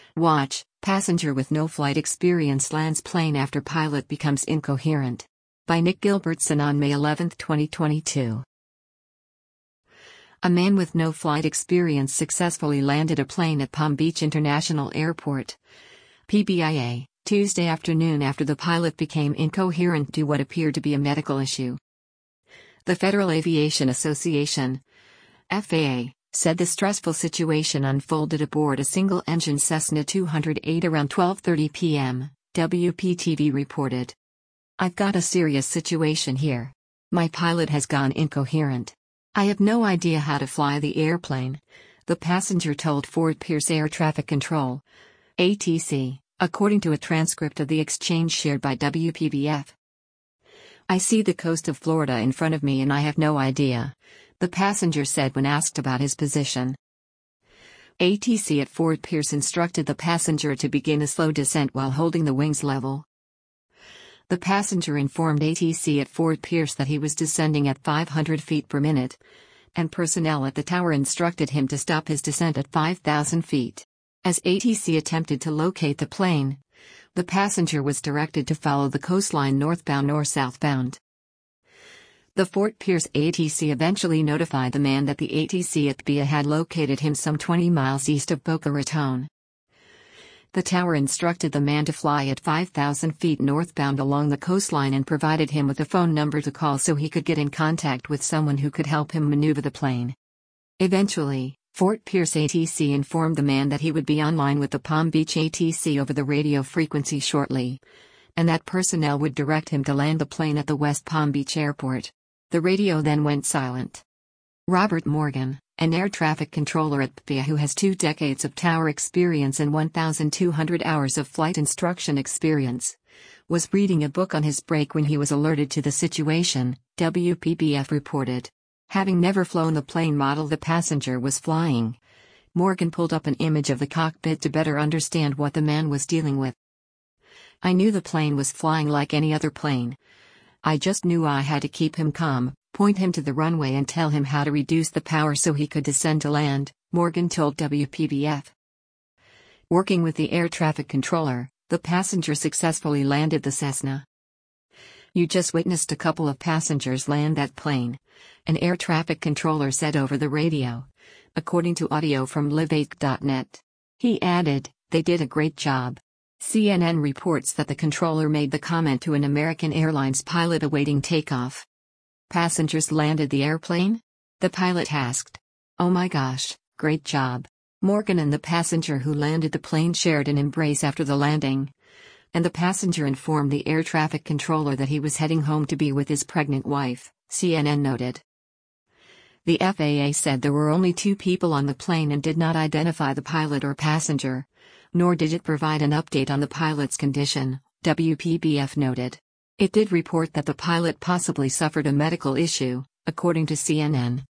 Watch, passenger with no flight experience lands plane after pilot becomes incoherent. By Nick Gilbertson on May 11, 2022. A man with no flight experience successfully landed a plane at Palm Beach International Airport, PBIA, Tuesday afternoon after the pilot became incoherent due to what appeared to be a medical issue. The Federal Aviation Association, FAA, said the stressful situation unfolded aboard a single-engine Cessna 208 around 12:30 p.m., WPTV reported. "I've got a serious situation here. My pilot has gone incoherent. I have no idea how to fly the airplane," the passenger told Fort Pierce Air Traffic Control, ATC, according to a transcript of the exchange shared by WPBF. "I see the coast of Florida in front of me and I have no idea," the passenger said when asked about his position. ATC at Fort Pierce instructed the passenger to begin a slow descent while holding the wings level. The passenger informed ATC at Fort Pierce that he was descending at 500 feet per minute, and personnel at the tower instructed him to stop his descent at 5,000 feet. As ATC attempted to locate the plane, the passenger was directed to follow the coastline northbound or southbound. The Fort Pierce ATC eventually notified the man that the ATC at PBIA had located him some 20 miles east of Boca Raton. The tower instructed the man to fly at 5,000 feet northbound along the coastline and provided him with a phone number to call so he could get in contact with someone who could help him maneuver the plane. Eventually, Fort Pierce ATC informed the man that he would be online with the Palm Beach ATC over the radio frequency shortly, and that personnel would direct him to land the plane at the West Palm Beach Airport. The radio then went silent. Robert Morgan, an air traffic controller at PBIA who has 2 decades of tower experience and 1,200 hours of flight instruction experience, was reading a book on his break when he was alerted to the situation, WPBF reported. Having never flown the plane model the passenger was flying, Morgan pulled up an image of the cockpit to better understand what the man was dealing with. "I knew the plane was flying like any other plane. I just knew I had to keep him calm, point him to the runway and tell him how to reduce the power so he could descend to land," Morgan told WPBF. Working with the air traffic controller, the passenger successfully landed the Cessna. "You just witnessed a couple of passengers land that plane," an air traffic controller said over the radio, according to audio from live8.net. He added, "They did a great job." CNN reports that the controller made the comment to an American Airlines pilot awaiting takeoff. "Passengers landed the airplane?" the pilot asked. "Oh my gosh, great job." Morgan and the passenger who landed the plane shared an embrace after the landing, and the passenger informed the air traffic controller that he was heading home to be with his pregnant wife, CNN noted. The FAA said there were only 2 people on the plane and did not identify the pilot or passenger, nor did it provide an update on the pilot's condition, WPBF noted. It did report that the pilot possibly suffered a medical issue, according to CNN.